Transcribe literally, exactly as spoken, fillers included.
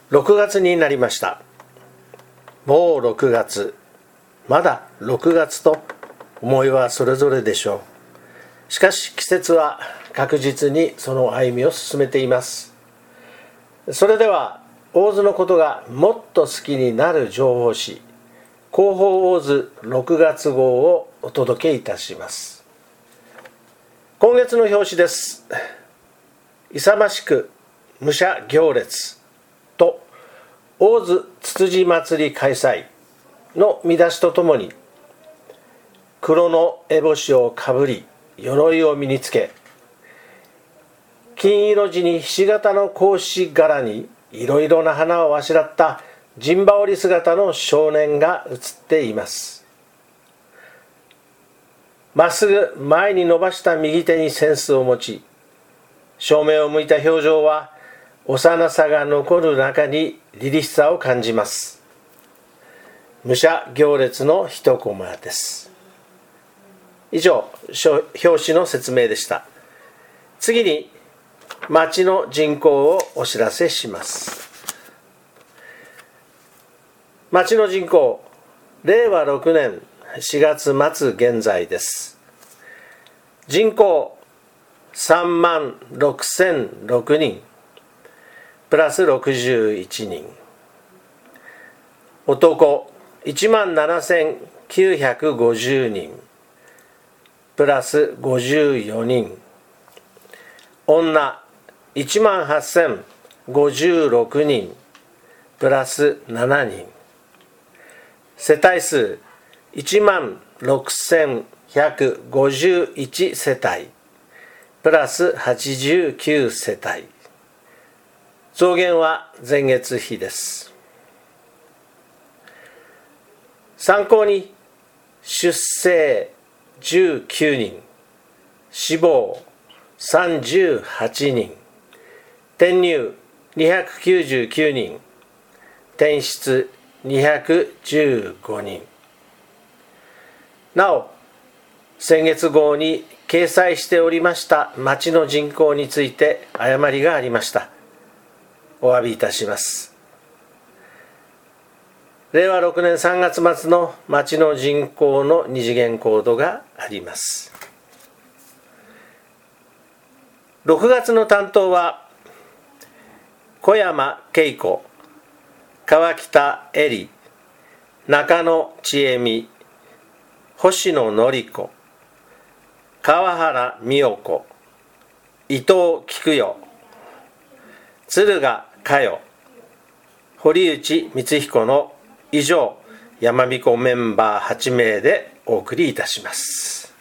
ろくがつになりました。もうろくがつ、まだろくがつと思いはそれぞれでしょう。しかし季節は確実にその歩みを進めています。それでは大津のことがもっと好きになる情報誌、広報大津ろくがつ号をお届けいたします。今月の表紙です。勇ましく武者行列と大津つつじ祭り開催の見出しとともに、黒の烏帽子をかぶり鎧を身につけ、金色地にひし形の格子柄にいろいろな花をあしらった陣羽織姿の少年が写っています。まっすぐ前に伸ばした右手に扇子を持ち、正面を向いた表情は幼さが残る中に凛々しさを感じます。武者行列の一コマです。以上、表紙の説明でした。次に町の人口をお知らせします。町の人口、れいわろくねんしがつまつ現在です。人口さんまんろくせんろくにん、プラスろくじゅういちにん。男いちまんななせんきゅうひゃくごじゅうにん、プラスごじゅうよにん。女いちまんはっせんごじゅうろくにん、プラスななにん。世帯数いちまんろくせんひゃくごじゅういち世帯、プラスはちじゅうきゅう世帯。増減は前月比です。参考に出生じゅうきゅうにん、死亡さんじゅうはちにん、転入にひゃくきゅうじゅうきゅうにん、転出にひゃくじゅうごにん。なお、先月号に掲載しておりました町の人口について誤りがありました。お詫びいたします。れいわろくねんさんがつまつの町の人口の二次元コードがあります。ろくがつの担当は小山恵子、川北恵里、中野千恵美、星野典子、川原美代子、伊藤菊代、敦賀佳代、堀内光彦の以上、やまびこメンバーはちめいでお送りいたします。